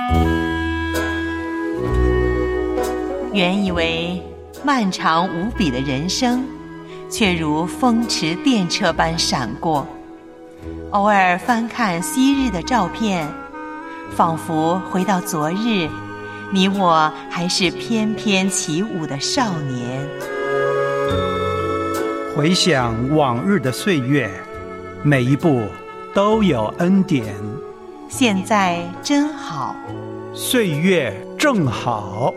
原以为漫长无比的人生，却如风驰电掣般闪过。偶尔翻看昔日的照片，仿佛回到昨日，你我还是翩翩起舞的少年。 回想往日的岁月，每一步都有恩典。 现在真好， 岁月正好。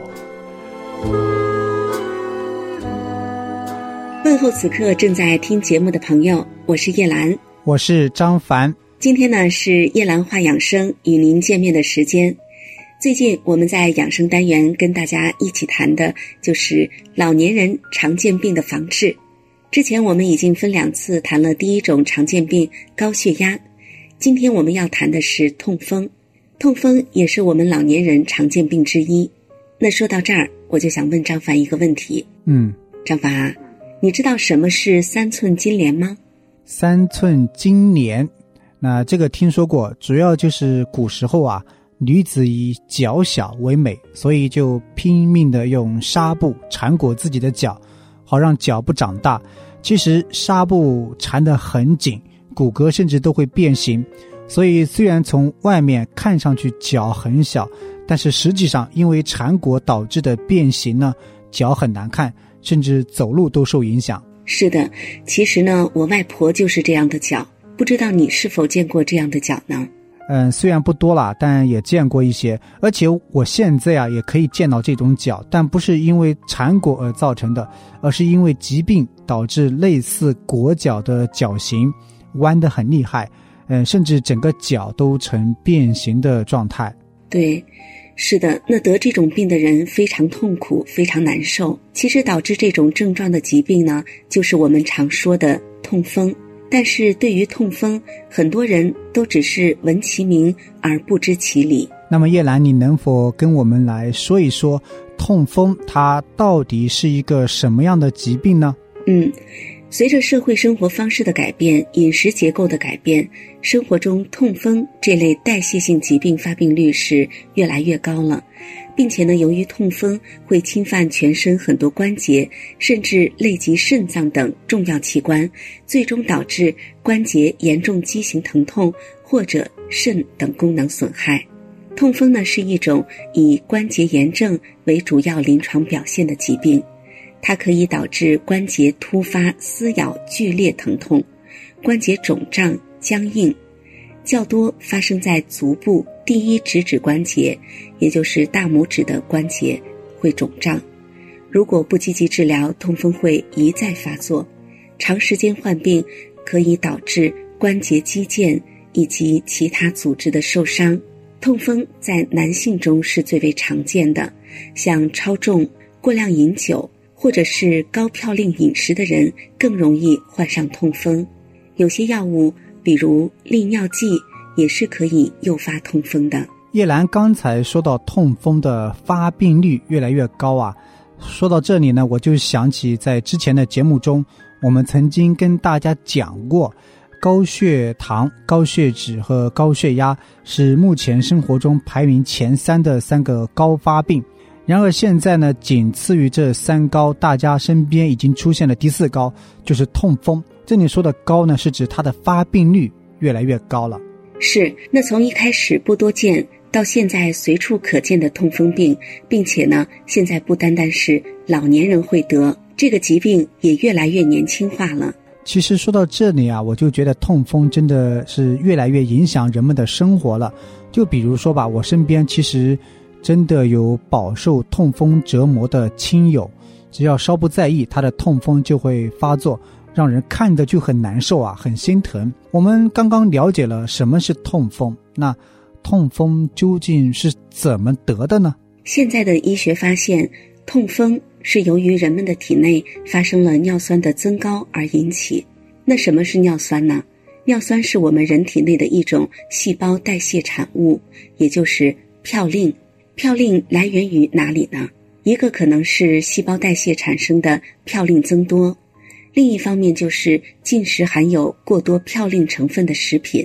问候此刻正在听节目的朋友，我是叶兰， 我是张凡。 今天呢是叶兰话养生与您见面的时间。最近我们在养生单元跟大家一起谈的就是老年人常见病的防治。之前我们已经分2次谈了第一种常见病高血压，今天我们要谈的是痛风。痛风也是我们老年人常见病之一。那说到这儿，我就想问张凡一个问题。张凡啊，你知道什么是3寸金莲吗 ？3寸金莲，那这个听说过，主要就是古时候啊，女子以脚小为美，所以就拼命的用纱布缠裹自己的脚，好让脚不长大。其实纱布缠得很紧，骨骼甚至都会变形，所以虽然从外面看上去脚很小，但是实际上因为缠裹导致的变形呢，脚很难看，甚至走路都受影响。 是的，其实呢，我外婆就是这样的脚，不知道你是否见过这样的脚呢？ 虽然不多啦，但也见过一些，而且我现在啊也可以见到这种脚，但不是因为缠裹而造成的，而是因为疾病导致类似裹脚的脚型弯得很厉害，甚至整个脚都呈变形的状态。 对，是的，那得这种病的人非常痛苦，非常难受。其实导致这种症状的疾病呢，就是我们常说的痛风。但是对于痛风，很多人都只是闻其名而不知其理。 那么叶兰，你能否跟我们来说一说痛风它到底是一个什么样的疾病呢？ 随着社会生活方式的改变，饮食结构的改变，生活中痛风这类代谢性疾病发病率是越来越高了，并且呢，由于痛风会侵犯全身很多关节，甚至累及肾脏等重要器官，最终导致关节严重畸形疼痛或者肾等功能损害。痛风呢，是一种以关节炎症为主要临床表现的疾病。它可以导致关节突发撕咬剧烈疼痛，关节肿胀僵硬，较多发生在足部第一直指关节，也就是大拇指的关节会肿胀。如果不积极治疗，痛风会一再发作，长时间患病可以导致关节肌腱以及其他组织的受伤。痛风在男性中是最为常见的，像超重、过量饮酒或者是高嘌呤饮食的人更容易患上痛风。有些药物比如利尿剂也是可以诱发痛风的。 叶兰刚才说到痛风的发病率越来越高啊，说到这里呢，我就想起在之前的节目中我们曾经跟大家讲过，高血糖、高血脂和高血压是目前生活中排名前3的3个高发病。然而现在呢，仅次于这3高，大家身边已经出现了第4高，就是痛风。这里说的高呢，是指它的发病率越来越高了。 是，那从一开始不多见到现在随处可见的痛风病，并且呢，现在不单单是老年人会得，这个疾病也越来越年轻化了。 其实说到这里啊，我就觉得痛风真的是越来越影响人们的生活了。就比如说吧，我身边其实真的有饱受痛风折磨的亲友，只要稍不在意，他的痛风就会发作，让人看着就很难受啊，很心疼。我们刚刚了解了什么是痛风，那痛风究竟是怎么得的呢？ 现在的医学发现，痛风是由于人们的体内发生了尿酸的增高而引起。那什么是尿酸呢？尿酸是我们人体内的一种细胞代谢产物，也就是嘌呤。嘌呤来源于哪里呢？一个可能是细胞代谢产生的嘌呤增多，另一方面就是进食含有过多嘌呤成分的食品。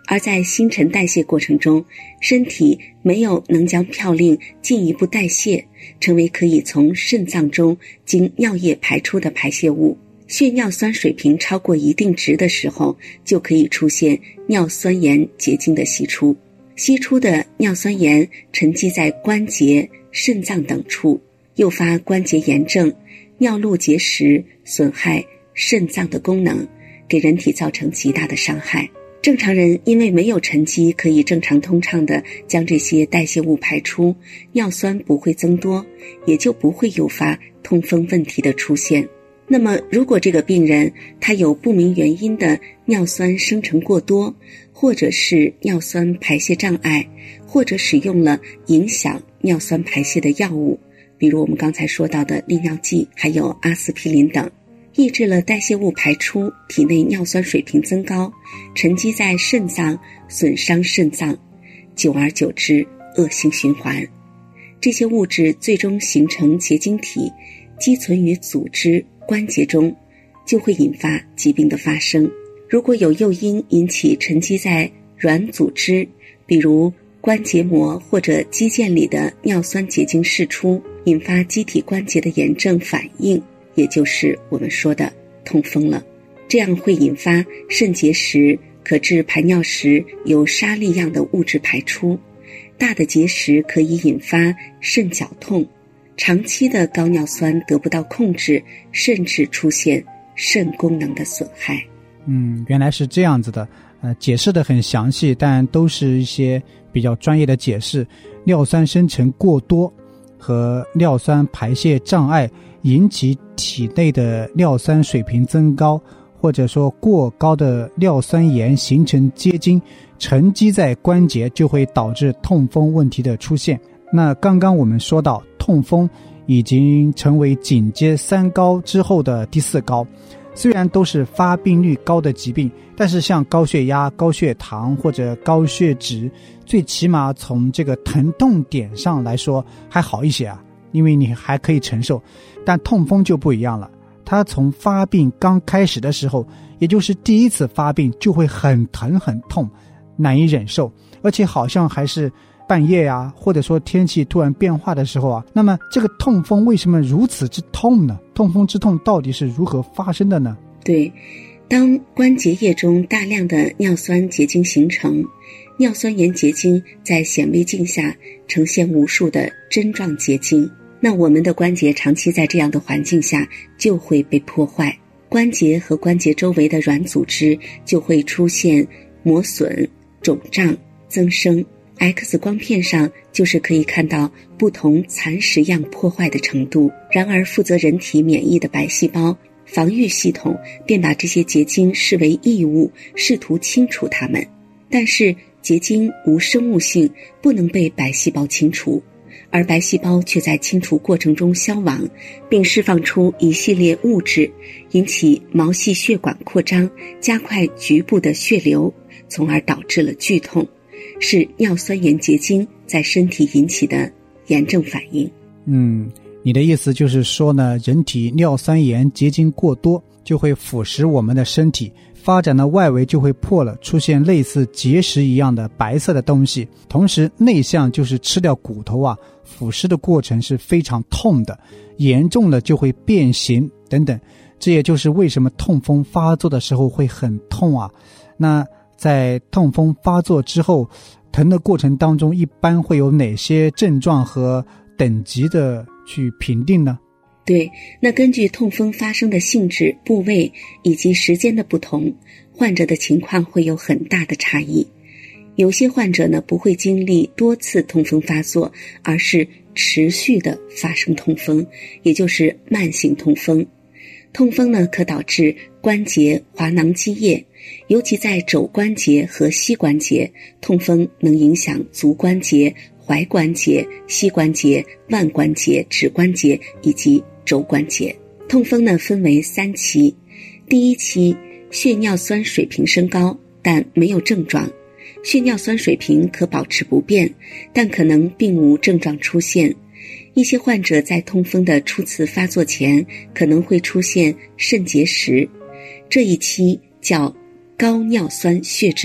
而在新陈代谢过程中，身体没有能将嘌呤进一步代谢，成为可以从肾脏中经尿液排出的排泄物。血尿酸水平超过一定值的时候，就可以出现尿酸盐结晶的析出。析出的尿酸盐沉积在关节、肾脏等处，诱发关节炎症、尿路结石，损害肾脏的功能，给人体造成极大的伤害。正常人因为没有沉积，可以正常通畅地将这些代谢物排出，尿酸不会增多，也就不会诱发痛风问题的出现。那么如果这个病人他有不明原因的尿酸生成过多，或者是尿酸排泄障碍，或者使用了影响尿酸排泄的药物，比如我们刚才说到的利尿剂，还有阿司匹林等，抑制了代谢物排出，体内尿酸水平增高，沉积在肾脏，损伤肾脏，久而久之恶性循环。这些物质最终形成结晶体，积存于组织关节中，就会引发疾病的发生。如果有诱因引起沉积在软组织，比如关节膜或者肌腱里的尿酸结晶释出，引发机体关节的炎症反应，也就是我们说的痛风了。这样会引发肾结石，可致排尿时有沙粒样的物质排出。大的结石可以引发肾绞痛，长期的高尿酸得不到控制，甚至出现肾功能的损害。 原来是这样子的，解释得很详细，但都是一些比较专业的解释。尿酸生成过多和尿酸排泄障碍引起体内的尿酸水平增高，或者说过高的尿酸盐形成结晶，沉积在关节，就会导致痛风问题的出现。那刚刚我们说到痛风已经成为紧接3高之后的第4高，虽然都是发病率高的疾病，但是像高血压、高血糖或者高血脂，最起码从这个疼痛点上来说还好一些啊，因为你还可以承受。但痛风就不一样了，它从发病刚开始的时候，也就是第一次发病，就会很疼很痛，难以忍受，而且好像还是半夜啊，或者说天气突然变化的时候啊。那么这个痛风为什么如此之痛呢？痛风之痛到底是如何发生的呢？ 对，当关节液中大量的尿酸结晶形成，尿酸盐结晶在显微镜下呈现无数的针状结晶，那我们的关节长期在这样的环境下就会被破坏，关节和关节周围的软组织就会出现磨损、肿胀、增生。X 光片上就是可以看到不同蚕食样破坏的程度。然而负责人体免疫的白细胞防御系统便把这些结晶视为异物，试图清除它们。但是结晶无生物性，不能被白细胞清除，而白细胞却在清除过程中消亡，并释放出一系列物质，引起毛细血管扩张，加快局部的血流，从而导致了剧痛，是尿酸盐结晶在身体引起的炎症反应。 你的意思就是说呢，人体尿酸盐结晶过多，就会腐蚀我们的身体，发展的外围就会破了，出现类似结石一样的白色的东西。同时内象就是吃掉骨头啊，腐蚀的过程是非常痛的，严重了就会变形等等。这也就是为什么痛风发作的时候会很痛啊。那在痛风发作之后，疼的过程当中一般会有哪些症状和等级的去评定呢？ 对，那根据痛风发生的性质、部位以及时间的不同，患者的情况会有很大的差异。有些患者呢不会经历多次痛风发作，而是持续的发生痛风，也就是慢性痛风。痛风呢可导致关节滑囊积液，尤其在肘关节和膝关节，痛风能影响足关节、踝关节、膝关节、腕关节、指关节以及肘关节。痛风呢分为3期，第一期血尿酸水平升高，但没有症状，血尿酸水平可保持不变，但可能并无症状出现。一些患者在痛风的初次发作前可能会出现肾结石，这一期叫高尿酸血症，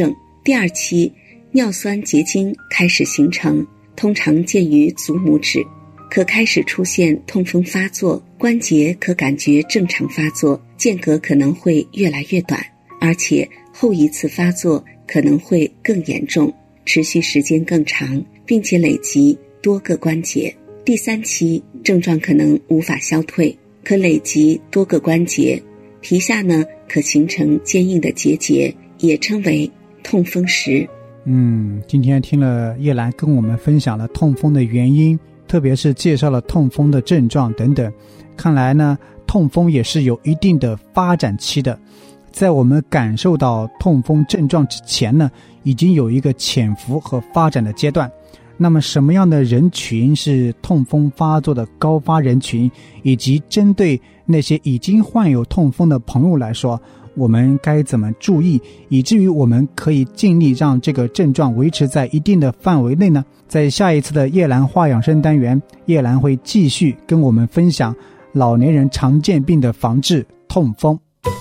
第2期，尿酸结晶开始形成，通常见于足拇指，可开始出现痛风发作，关节可感觉正常发作，间隔可能会越来越短，而且后一次发作可能会更严重，持续时间更长，并且累及多个关节。第3期，症状可能无法消退，可累及多个关节，皮下呢可形成坚硬的结节，也称为痛风石。 今天听了叶兰跟我们分享了痛风的原因，特别是介绍了痛风的症状等等。看来呢，痛风也是有一定的发展期的。在我们感受到痛风症状之前呢，已经有一个潜伏和发展的阶段。那么什么样的人群是痛风发作的高发人群，以及针对那些已经患有痛风的朋友来说，我们该怎么注意，以至于我们可以尽力让这个症状维持在一定的范围内呢？在下一次的叶兰话养生单元，叶兰会继续跟我们分享老年人常见病的防治痛风。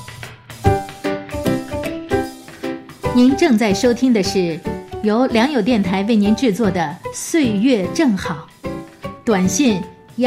您正在收听的是由良友电台为您制作的《岁月正好》，短信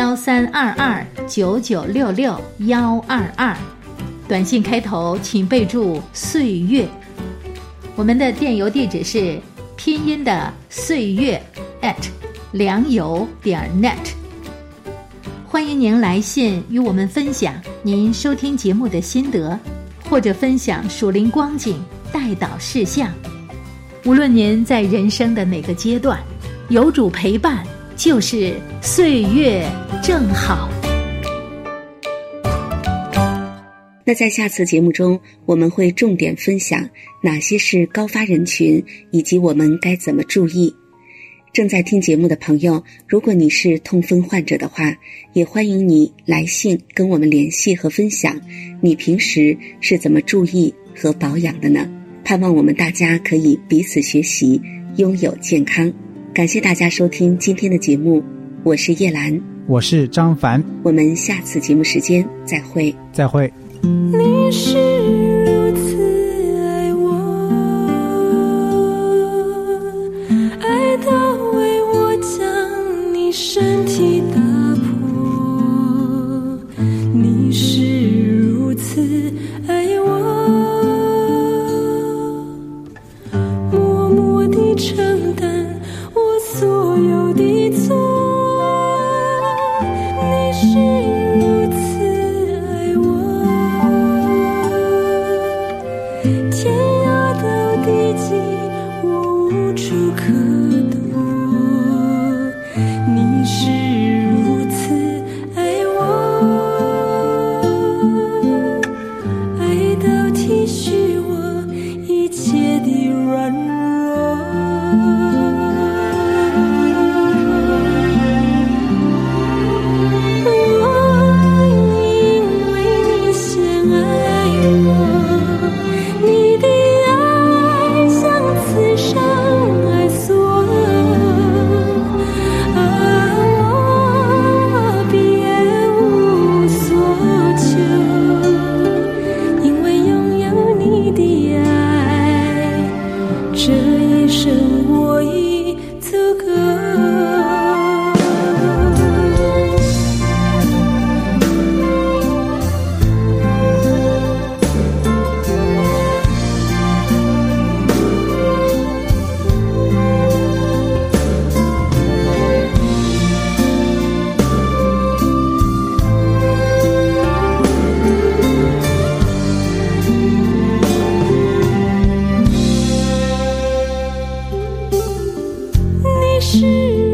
132299662122，短信开头请备注岁月。我们的电邮地址是拼音的岁月良友.net。欢迎您来信与我们分享您收听节目的心得，或者分享属灵光景、代祷事项。无论您在人生的哪个阶段，有主陪伴就是岁月正好。 那在下次节目中，我们会重点分享哪些是高发人群，以及我们该怎么注意。正在听节目的朋友，如果你是痛风患者的话，也欢迎你来信跟我们联系和分享你平时是怎么注意和保养的呢？盼望我们大家可以彼此学习，拥有健康。感谢大家收听今天的节目，我是叶兰， 我是张凡， 我们下次节目时间再会。 再会。 你是如此爱我，爱到为我将你身体打破。你是如此爱我，默默地承担我所有的错。你是如此天涯到地极，我无处可躲。你是如此爱我，爱到体恤我一切的软弱。我因为你先爱我，你的爱像刺伤爱索，我别无所求，因为拥有你的爱，这一生我已足够。你是